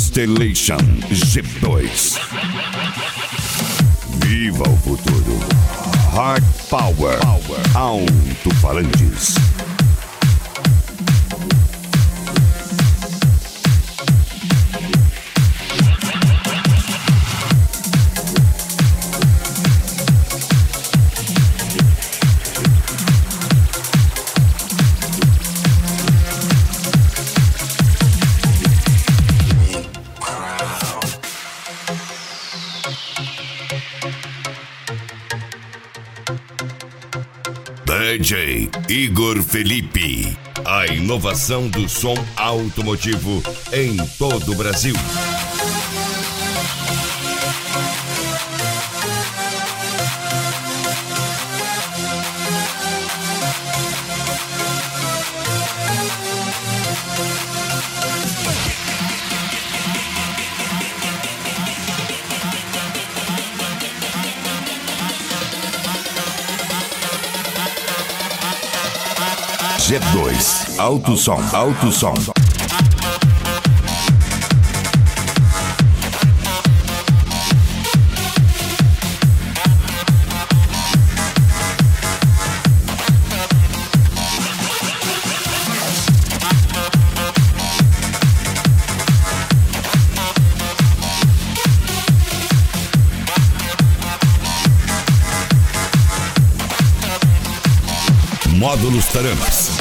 Constellation G2. Viva o futuro. Hard Power. Alto-falantes. DJ Igor Felipe, a inovação do som automotivo em todo o Brasil. G2, alto som. Módulos Taramas.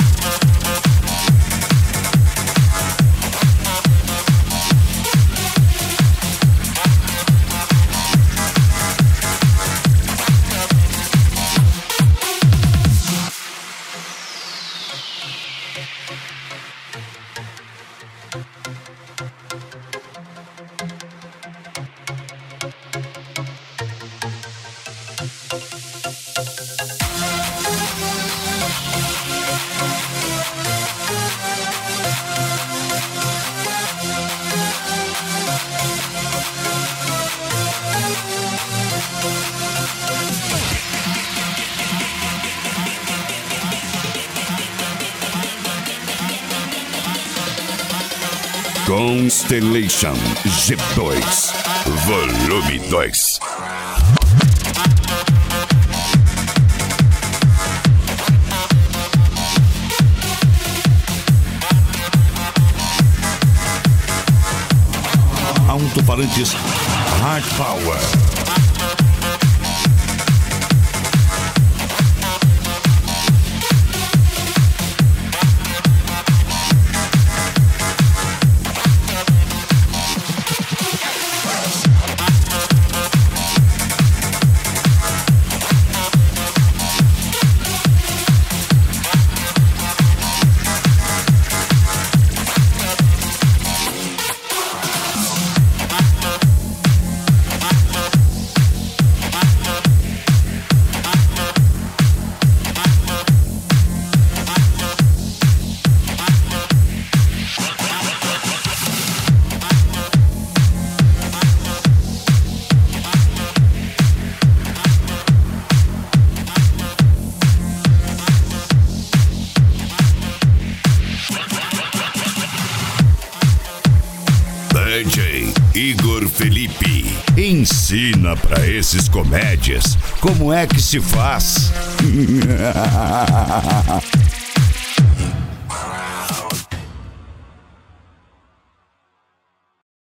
Constellation G2, volume 2. Alto-falantes Hard Power. DJ Igor Felipe ensina pra esses comédias como é que se faz.